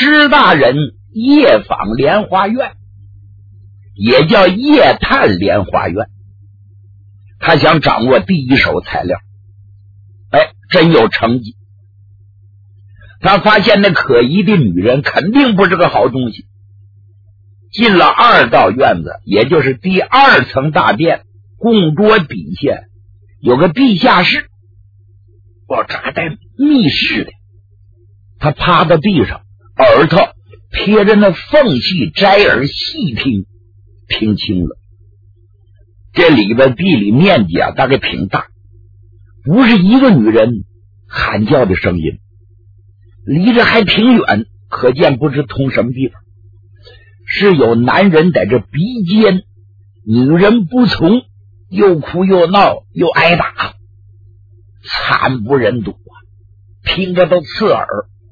施大人夜访莲花院，也叫夜探莲花院。他想掌握第一手材料，真有成绩。他发现那可疑的女人肯定不是个好东西。进了二道院子，也就是第二层大殿，供桌底下有个地下室，扎在密室的。他趴到地上，耳朵贴着那缝隙摘耳细听，听清了。这里边地理面积大概挺大，不是一个女人喊叫的声音，离着还挺远，可见不知通什么地方。是有男人在这逼奸，女人不从，又哭又闹又挨打，惨不忍睹啊！听着都刺耳。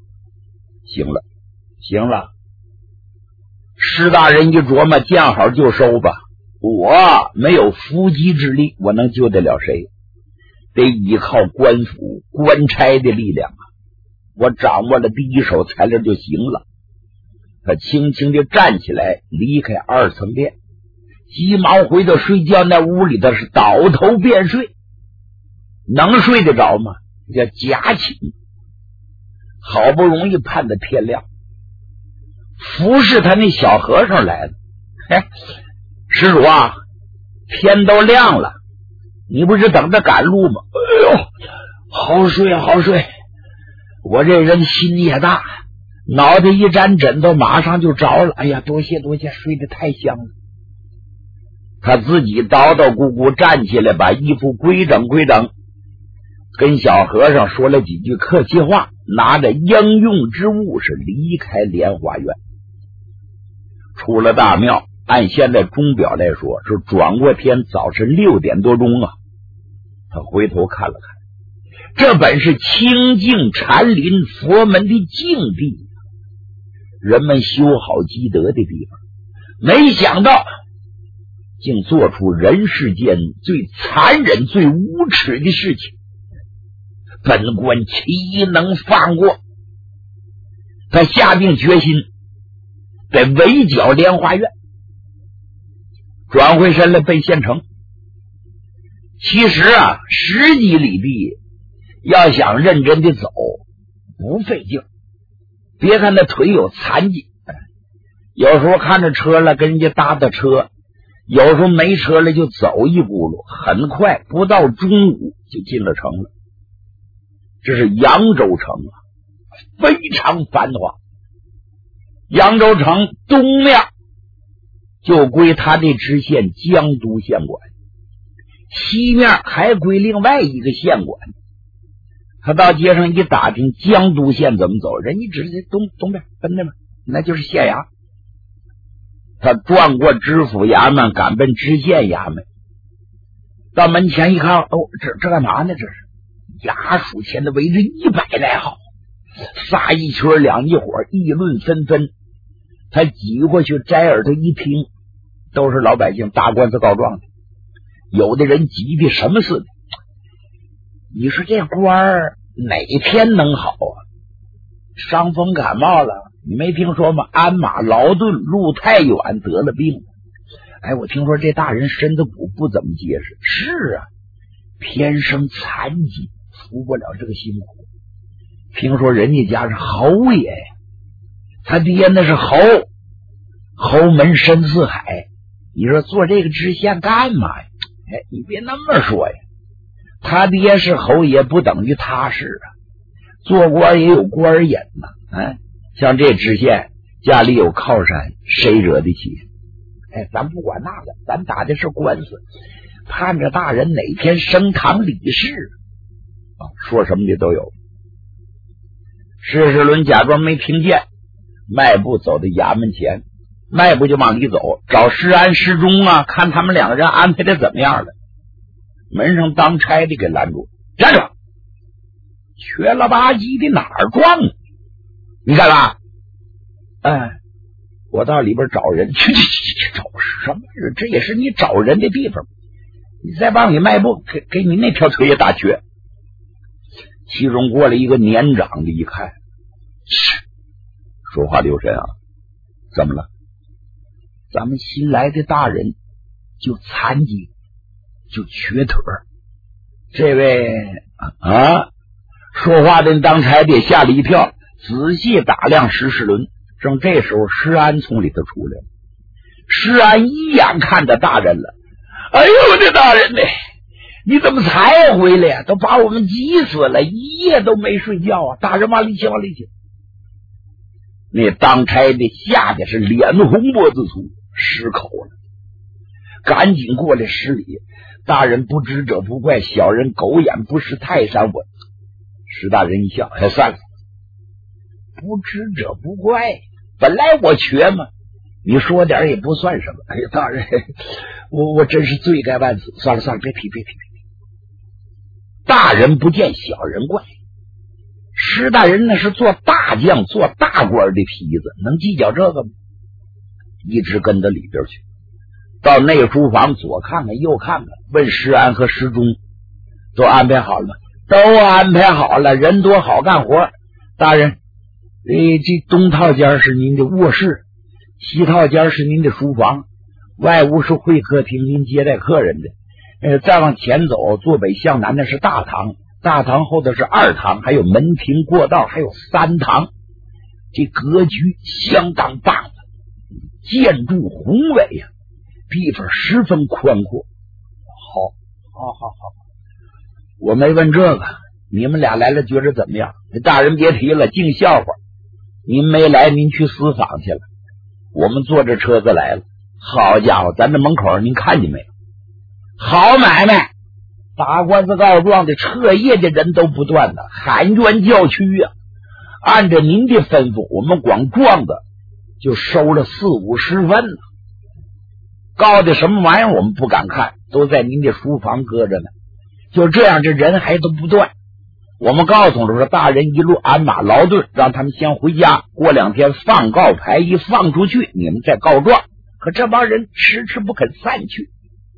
行了，施大人一琢磨，见好就收吧。我没有伏击之力，我能救得了谁？得依靠官府官差的力量啊！我掌握了第一手材料就行了。他轻轻地站起来，离开二层殿，急忙回到睡觉那屋里，他是倒头便睡。能睡得着吗？叫假寝。好不容易盼得天亮，服侍他那小和尚来了。施主啊，天都亮了，你不是等着赶路吗？好睡。我这人心也大，脑袋一沾枕头马上就着了。多谢，睡得太香了。他自己叨叨咕咕站起来，把衣服规整，跟小和尚说了几句客气话，拿着应用之物是离开莲花院。出了大庙，按现在钟表来说是转过天早晨6点多钟啊。他回头看了看，这本是清净禅林佛门的净地，人们修好积德的地方，没想到竟做出人世间最残忍最无耻的事情，本官岂能放过？他下定决心得围剿莲花院。转回身来奔县城。其实10几里地要想认真的走不费劲，别看那腿有残疾，有时候看着车了跟人家搭车，有时候没车了就走一轱辘，很快不到中午就进了城了。这是扬州城非常繁华。扬州城东面就归他的知县江都县管，西面还归另外一个县管。他到街上一打听江都县怎么走，人家指着东边奔那边，那就是县衙。他转过知府衙门，赶奔知县衙门。到门前一看，这干嘛呢？这是衙署前的围着100来号，仨一群两一伙，议论纷纷。他挤过去摘耳朵一听，都是老百姓打官司告状的，有的人急的什么似的。你说这官儿哪天能好啊？伤风感冒了，你没听说吗？鞍马劳顿路太远得了病。我听说这大人身子骨不怎么结实。是啊，偏生残疾，服不了这个辛苦。听说人家家是侯爷呀，他爹那是侯门深似海。你说做这个知县干嘛呀？你别那么说呀，他爹是侯爷不等于他是啊，做官也有官瘾呐。像这知县家里有靠山，谁惹得起？咱不管那个，咱打的是官司，盼着大人哪天升堂理事说什么的都有。施世伦假装没听见，迈步走到衙门前，迈步就往里走，找施安施忠看他们两个人安排的怎么样了。门上当差的给拦住，站住！瘸了吧唧的哪儿撞呢？你干嘛？我到里边找人。去找什么人？这也是你找人的地方。你再往里迈步，给你那条腿也打瘸。其中过来一个年长的，一看， 说话留神啊！怎么了？咱们新来的大人就残疾，就瘸腿儿。这位啊，说话的当差的吓了一跳，仔细打量石世伦。正这时候，施安从里头出来了。施安一眼看着大人了，哎呦我的大人呢，你怎么才回来呀？都把我们急死了，一夜都没睡觉啊！大人往里请，往里请。那当差的吓得是脸红脖子粗，失口了，赶紧过来施礼。大人不知者不怪，小人狗眼不识泰山。我石大人一笑，哎，算了，不知者不怪，本来我瘸嘛，你说点也不算什么。哎呀，大人，我真是罪该万死。算了算了，别提。大人不见小人怪，石大人那是做大将做大官的坯子，能计较这个吗？一直跟到里边去，到内书房左看看右看看，问施安和施忠都安排好了吗？都安排好了，人多好干活。大人，这东套间是您的卧室，西套间是您的书房，外屋是会客厅，您接待客人的。再往前走，坐北向南的是大堂，大堂后头是二堂，还有门庭过道，还有三堂。这格局相当棒，建筑宏伟呀，地方十分宽阔。好，我没问这个，你们俩来了觉着怎么样？大人别提了，净笑话。您没来，您去私访去了，我们坐着车子来了。好家伙，咱这门口您看见没有？好买卖，打官司告状的彻夜的人都不断的喊冤叫屈呀。按照您的吩咐，我们光状的就收了40-50份了。告的什么玩意儿我们不敢看，都在您的书房搁着呢。就这样，这人还都不断。我们告诉了说，大人一路鞍马劳顿，让他们先回家，过2天放告牌，一放出去你们再告状。可这帮人迟迟不肯散去。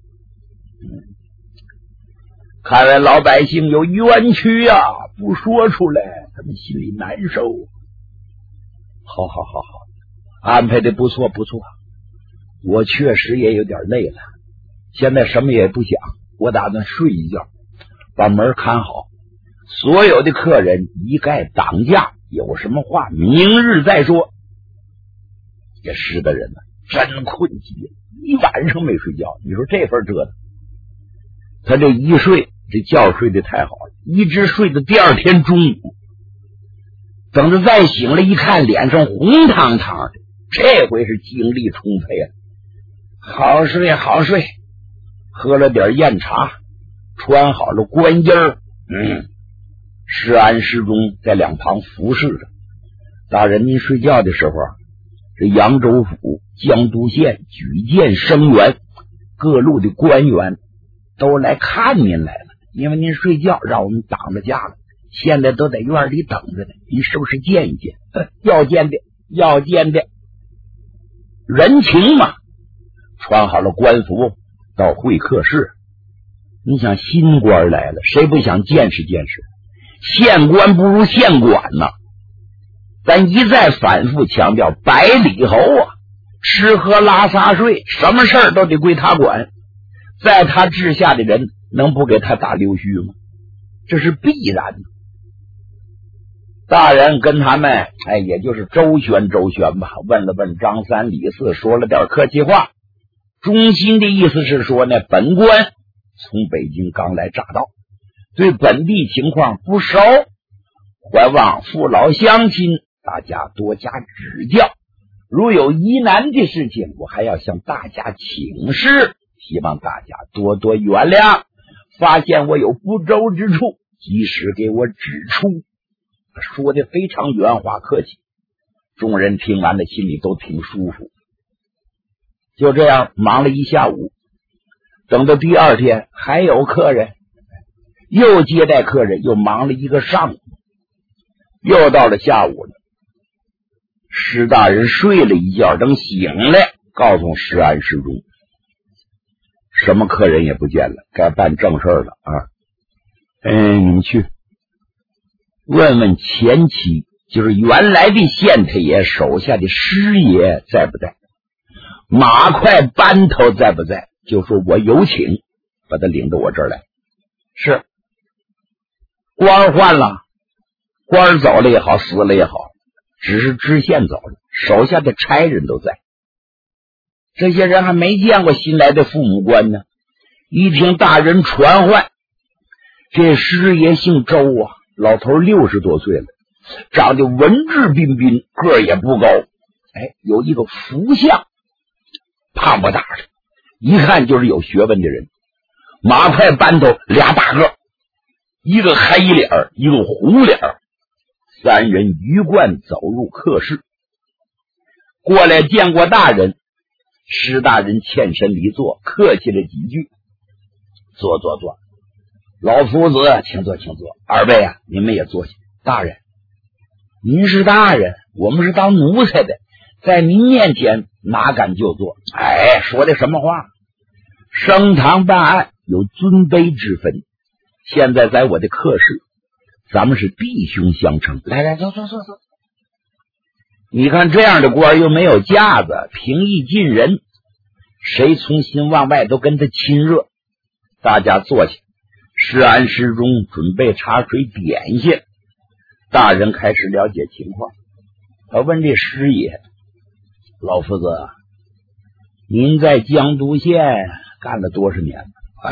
看来老百姓有冤屈呀，不说出来他们心里难受。好，安排的不错，我确实也有点累了，现在什么也不想，我打算睡一觉，把门看好，所有的客人一概挡驾，有什么话明日再说。这石的人呢，真困极了，一晚上没睡觉。你说这份折腾，他这一睡，这觉睡得太好了，一直睡到第2天中午。等他再醒了一看，脸上红堂堂的，这回是精力充沛啊。好睡，喝了点酽茶，穿好了官衣儿。施安施忠在两旁服侍着。大人您睡觉的时候，这扬州府、江都县举荐生员各路的官员都来看您来了，因为您睡觉让我们挡着家了，现在都在院里等着呢，您是不是见一见？要见的，人情嘛。穿好了官服到会客室，你想新官来了，谁不想见识见识？县官不如县管呐，咱一再反复强调，百里侯啊，吃喝拉撒睡什么事儿都得归他管，在他治下的人能不给他打溜须吗？这是必然的。大人跟他们也就是周旋吧，问了问张三李四，说了点客气话，中心的意思是说呢，本官从北京刚来乍到，对本地情况不熟，还望父老乡亲大家多加指教，如有疑难的事情，我还要向大家请示，希望大家多多原谅，发现我有不周之处，及时给我指出。说的非常圆滑客气，众人听完了心里都挺舒服。就这样忙了一下午，等到第2天还有客人，又接待客人，又忙了一个上午，又到了下午了。施大人睡了一觉，等醒来告诉施安施忠，什么客人也不见了，该办正事了啊！你们去问问前妻就是原来的县太爷手下的师爷在不在，马快班头在不在，就说我有请，把他领到我这儿来。是官换了，官走了也好，死了也好，只是知县走了，手下的差人都在。这些人还没见过新来的父母官呢，一听大人传唤，这师爷姓周啊，老头60多岁了，长得文质彬彬，个儿也不高，有一个福相，胖不大的，一看就是有学问的人。马快班头俩大个，一个黑脸一个红脸，三人鱼贯走入客室，过来见过大人。施大人欠身离座，客气了几句，坐。老夫子请坐。二位啊，你们也坐下。大人，您是大人，我们是当奴才的，在您面前哪敢就坐？说的什么话？升堂办案有尊卑之分，现在在我的客室，咱们是弟兄相称。来，坐。你看这样的官又没有架子，平易近人，谁从心往外都跟他亲热。大家坐下，施安施中准备茶水点心。大人开始了解情况，他问这师爷：老夫子，您在江都县干了多少年？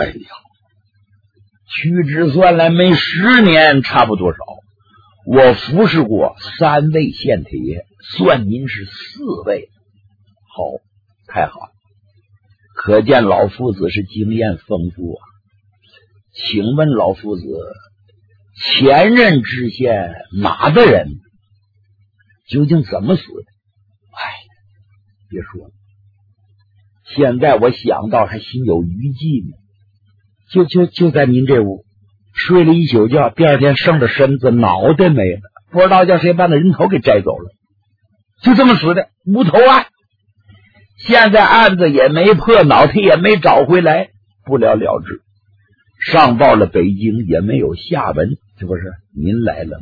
屈指算来没10年，差不多少。我服侍过3位县太爷，算您是4位。好，太好，可见老夫子是经验丰富啊。请问老夫子，前任知县马大人究竟怎么死的？别说了，现在我想到还心有余悸呢。就在您这屋睡了一宿觉，第二天剩着身子，脑袋没了，不知道叫谁把那人头给摘走了，就这么死的，无头案。现在案子也没破，脑袋也没找回来，不了了之。上报了北京，也没有下文，这不是您来了吗？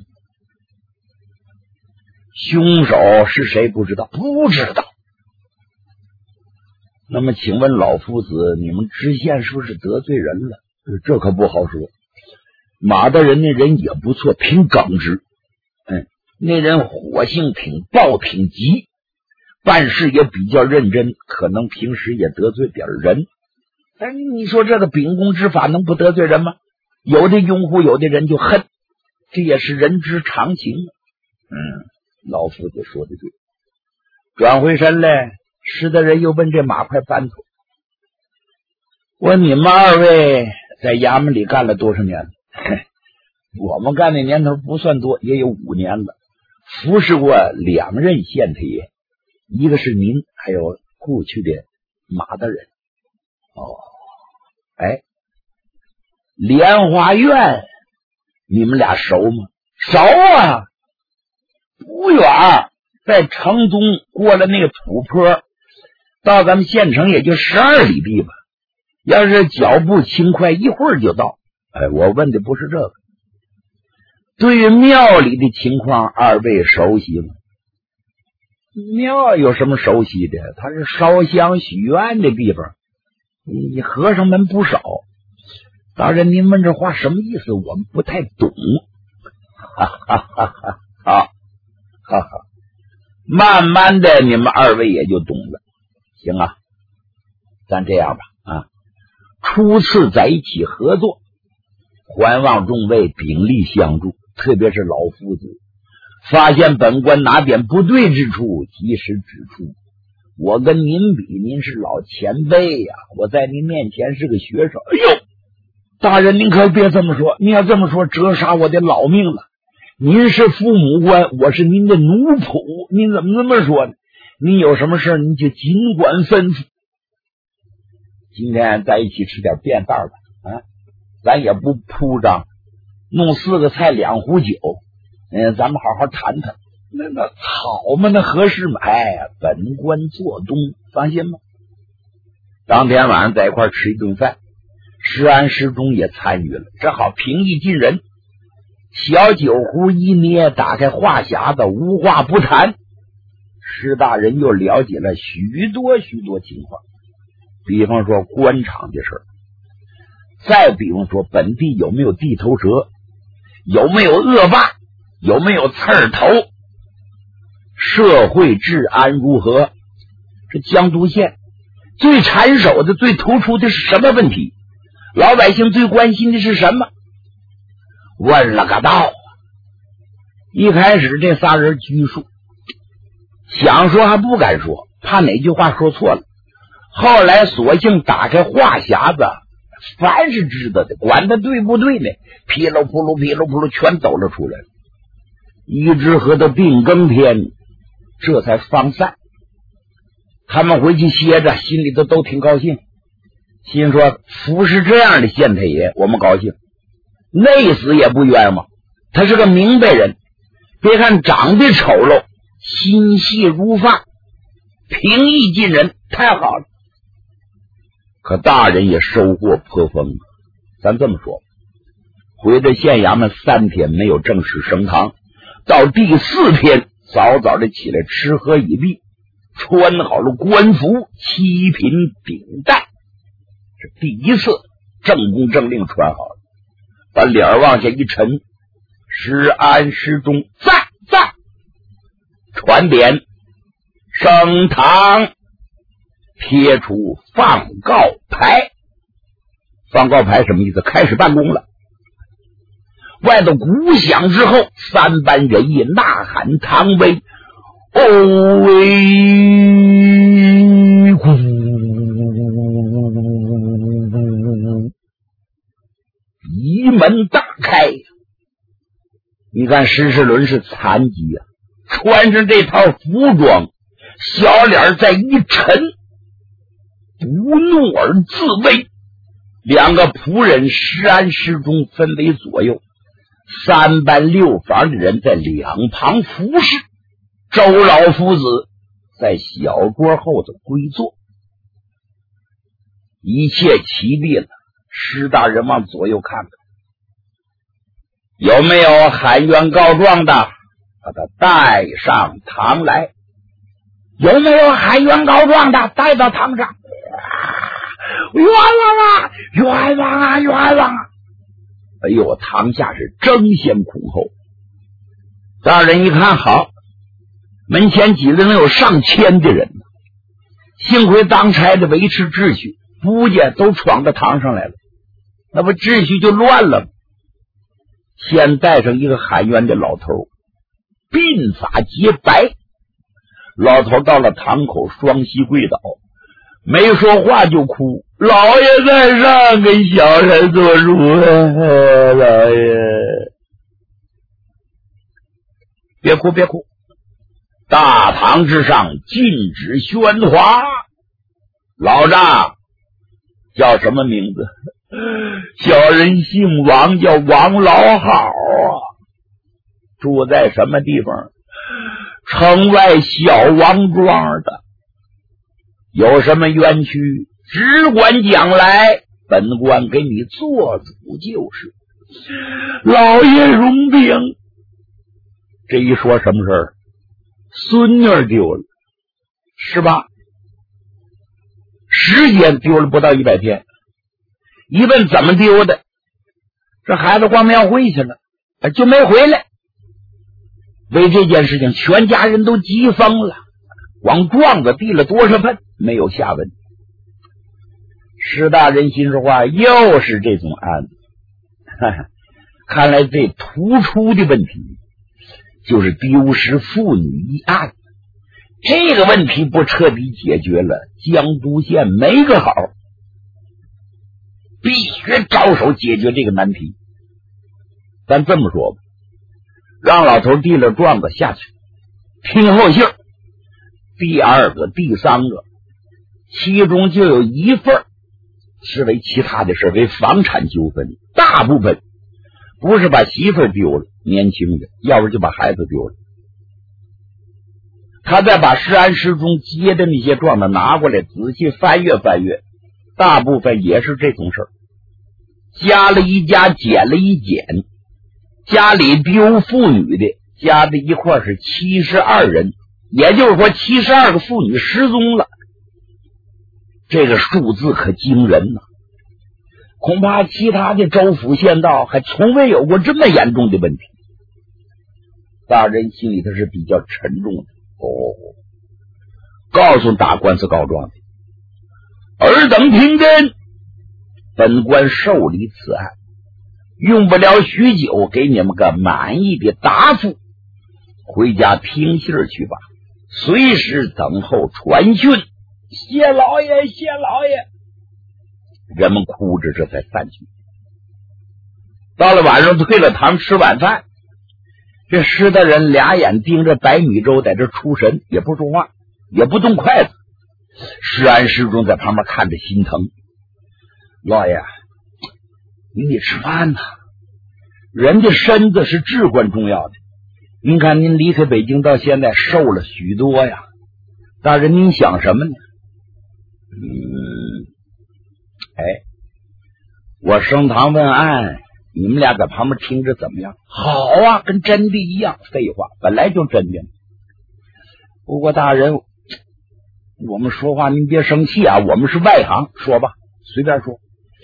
凶手是谁不知道？不知道。那么请问老夫子，你们知县是不是得罪人了？这可不好说。马大人那人也不错，挺耿直，那人火性挺暴挺急，办事也比较认真，可能平时也得罪点人。但是你说这个秉公执法能不得罪人吗？有的拥护，有的人就恨，这也是人之常情。老夫子说的对。转回身来，施大人又问这马快班头：问你们2位在衙门里干了多少年了？我们干的年头不算多，也有5年了，服侍过2任县太爷，一个是您，还有故去的马大人。莲花院你们俩熟吗？熟啊，不远，在城东过了那个土坡，到咱们县城也就12里地吧，要是脚步轻快，一会儿就到。我问的不是这个，对于庙里的情况2位熟悉吗？庙有什么熟悉的？它是烧香许愿的地方，你和尚们不少。大人您问这话什么意思？我们不太懂。慢慢的你们2位也就懂了。行啊，咱这样吧，初次在一起合作，还望众位鼎力相助，特别是老夫子，发现本官哪点不对之处，及时指出。我跟您比，您是老前辈呀，我在您面前是个学生。大人您可别这么说，您要这么说折杀我的老命了。您是父母官，我是您的奴仆，您怎么这么说呢？您有什么事您就尽管吩咐。今天在一起吃点便饭吧，咱也不铺张，弄4个菜2壶酒，咱们好好谈谈。那好嘛，那合适吗？本官做东，放心吧。当天晚上在一块吃一顿饭，施安施中也参与了，这好平易近人。 小酒壶一捏，打开话匣子，无话不谈。施大人又了解了许多情况，比方说官场的事儿，再比方说本地有没有地头蛇，有没有恶霸，有没有刺儿头，社会治安如何，这江都县最缠手的最突出的是什么问题，老百姓最关心的是什么，问了个道。一开始这仨人拘束，想说还不敢说，怕哪句话说错了。后来索性打开话匣子，凡是知道的，管他对不对呢，噼噜扑噜全抖了出来。一直喝到定更天，这才放散。他们回去歇着，心里头都挺高兴，心说服侍这样的县太爷我们高兴，累死也不冤枉。他是个明白人，别看长得丑陋，心细如发，平易近人，太好了。可大人也收获颇丰。咱这么说，回到县衙门3天没有正式升堂，到第4天早早的起来吃喝已毕，穿好了官服，七品顶戴，这第一次正宫正令穿好了，把脸往下一沉，施安施中，在传点升堂，贴出放告牌。放告牌什么意思？开始办公了。外头鼓响之后，3班人一呐喊唐威，哦喂，仪门大开。你看施世伦是残疾啊，穿上这套服装，小脸再一沉，不怒而自威。2个仆人施安施中分为左右，3班6房的人在两旁服侍，周老夫子在小桌后头归坐。一切齐毕了，施大人往左右看看，有没有喊冤告状的，把他带上堂来。有没有喊冤告状的，带到堂上。冤枉啊！哎呦，堂下是争先恐后。大人一看，好，门前挤了能有上千的人，幸亏当差的维持秩序，不家都闯到堂上来了，那不秩序就乱了吗？先带上一个喊冤的老头，鬓发洁白，老头到了堂口，双膝跪倒，没说话就哭。老爷在上，给小人做主，老爷别哭，大堂之上禁止喧哗。老丈叫什么名字？小人姓王，叫王老好啊，住在什么地方？城外小王庄的。有什么冤屈，只管讲来，本官给你做主就是。老爷容禀。这一说什么事儿？孙女丢了，是吧？时间丢了不到100天。一问怎么丢的，这孩子逛庙会去了，就没回来。为这件事情，全家人都急疯了，往状子递了多少份，没有下文。施大人心说话，又是这种案子，看来最突出的问题就是丢失妇女一案。这个问题不彻底解决了，江都县没个好，必须着手解决这个难题。咱这么说吧，让老头递了状子下去，听后信儿，第2个、第3个，其中就有1份是为其他的事，为房产纠纷，大部分不是把媳妇丢了，年轻的，要不就把孩子丢了。他再把施安施中接的那些状子拿过来，仔细翻阅，大部分也是这种事儿，加了一加，减了一减， 家里必有妇女的，加在一块是72人，也就是说72个妇女失踪了。这个数字可惊人呐！恐怕其他的州府县道还从未有过这么严重的问题。大人心里头是比较沉重的。告诉打官司告状的，尔等听真，本官受理此案，用不了许久，给你们个满意的答复，回家听信去吧，随时等候传讯。谢老爷，谢老爷。人们哭着这才散去。到了晚上，退了堂吃晚饭，这石大人俩眼盯着白米粥，在这出神，也不说话，也不动筷子。石安师中在旁边看着心疼。老爷，你得吃饭呐，人家身子是至关重要的。您看您离开北京到现在瘦了许多呀，大人您想什么呢？我升堂问案，你们俩在旁边听着怎么样？好啊，跟真的一样。废话，本来就真的。不过大人，我们说话您别生气啊，我们是外行，说吧，随便说。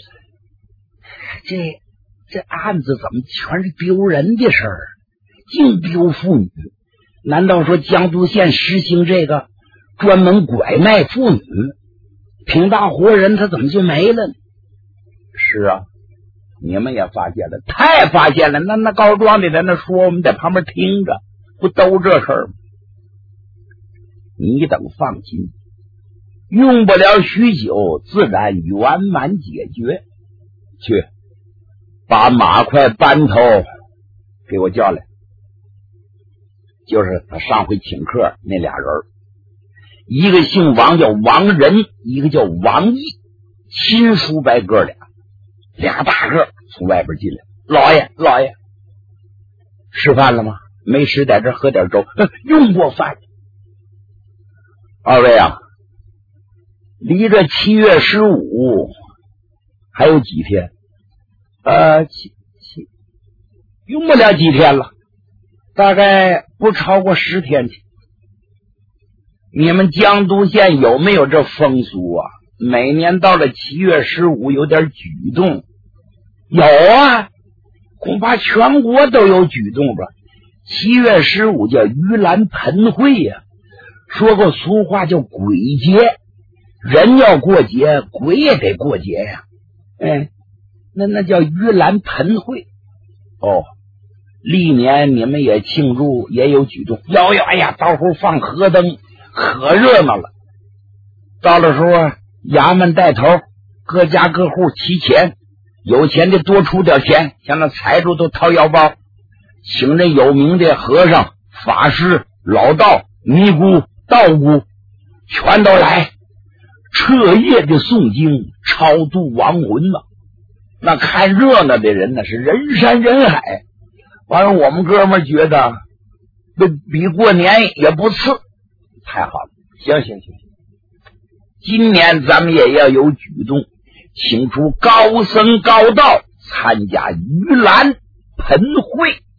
这案子怎么全是丢人的事儿？净丢妇女？难道说江都县实行这个专门拐卖妇女？挺大活人他怎么就没了呢？是啊，你们也发现了，太发现了。那告状的在那说，我们在旁边听着，不都这事儿吗？你等放心，用不了许久，自然圆满解决。去，把马快班头给我叫来，就是他上回请客那俩人，一个姓王叫王仁，一个叫王毅，亲叔伯哥俩大个从外边进来。老爷，吃饭了吗？没吃，在这喝点粥。用过饭。二位啊，离这7月15还有几天？用不了几天了，大概不超过10天去。你们江都县有没有这风俗啊？每年到了7月15有点举动。有啊，恐怕全国都有举动吧。7月15叫盂兰盆会呀，说过俗话叫鬼节，人要过节，鬼也得过节呀。那叫盂兰盆会。历年你们也庆祝，也有举动。有，哎呀，到时候放河灯，可热闹了。到了时候衙门带头，各家各户齐钱，有钱的多出点钱，像那财主都掏腰包，请这有名的和尚、法师、老道、尼姑、道姑全都来，彻夜的诵经，超度亡魂了。那看热闹的人那是人山人海。完了，我们哥们觉得比过年也不次。太好了，行，今年咱们也要有举动，请出高僧高道参加盂兰盆会。